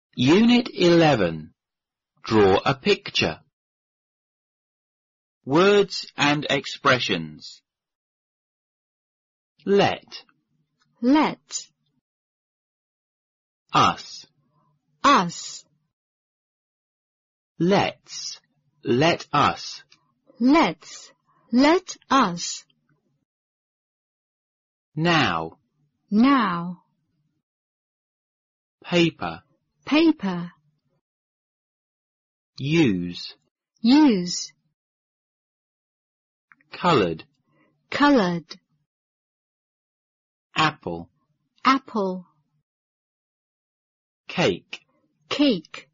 Unit 11. Draw a picture. Words and expressions. Let. Let. Us. Us. Let's. Let us. Let's. Let us. Now. Now. Paper. Paper. Use. Use. Coloured. Coloured. Apple. Apple. Cake. Cake.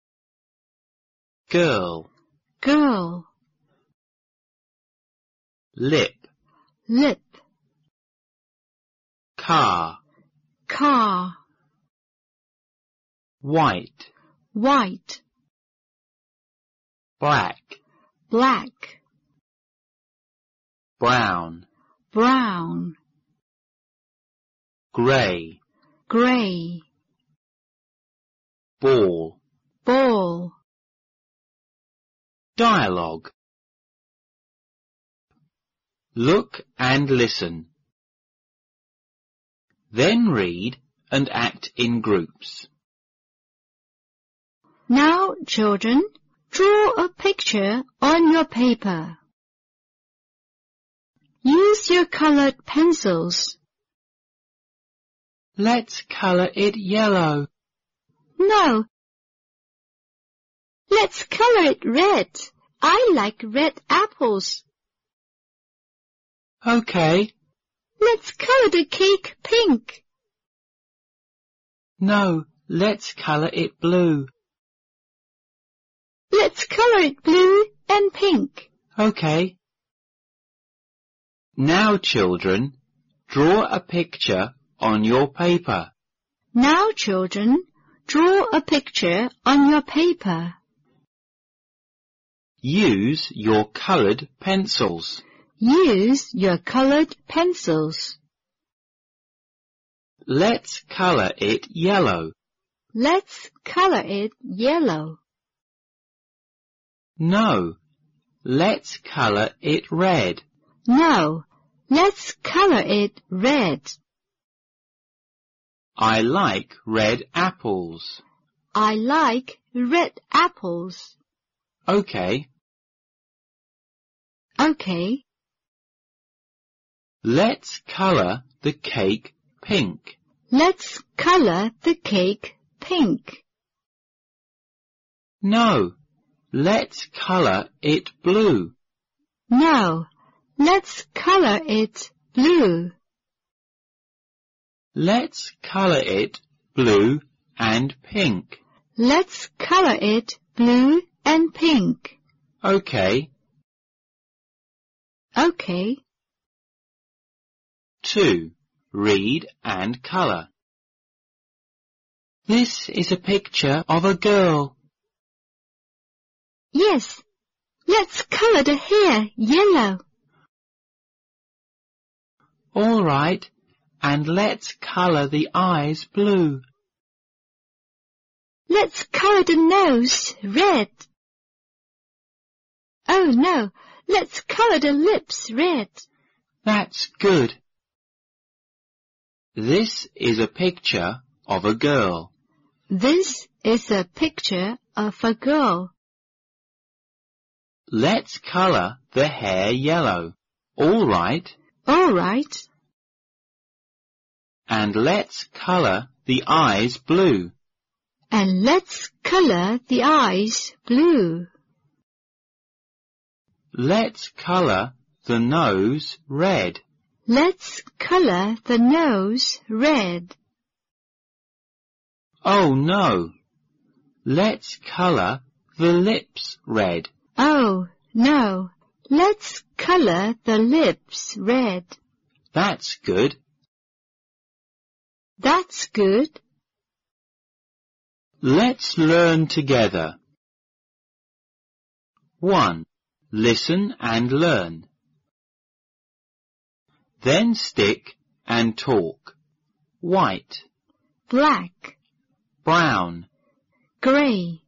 Girl. Girl. Lip. Lip. Car. Car. White. White. Black. Black. Brown. Brown. Grey. Grey. Ball. Ball. Dialogue. Look and listen. Then read and act in groups. Now, children, draw a picture on your paper. Use your colored pencils. Let's colour it yellow. No. Let's color it red. I like red apples. Okay. Let's color the cake pink. No, let's colour it blue. Let's color it blue and pink. Okay. Now, children, draw a picture on your paper. Now, children, draw a picture on your paper. Use your coloured pencils. Use your colored pencils. Let's colour it yellow. Let's color it yellow. No, let's colour it red. No, let's color it red. I like red apples. I like red apples. Okay. Okay. Let's colour the cake pink. Let's color the cake pink. No, let's colour it blue. No, let's color it blue. Let's colour it blue and pink. Let's color it blue and pink. Okay. Okay. 2. Read and colour. This is a picture of a girl. Yes, let's color the hair yellow. All right, and let's colour the eyes blue. Let's color the nose red. Oh no, let's color the lips red. That's good. This is a picture of a girl. This is a picture of a girl. Let's colour the hair yellow. All right. All right. And let's colour the eyes blue. And let's color the eyes blue. Let's colour the nose red. Let's color the nose red. Oh no. Let's colour the lips red. Oh no, let's color the lips red. That's good. That's good. Let's learn together. 1. Listen and learn. Then stick and talk. White. Black. Brown. Grey.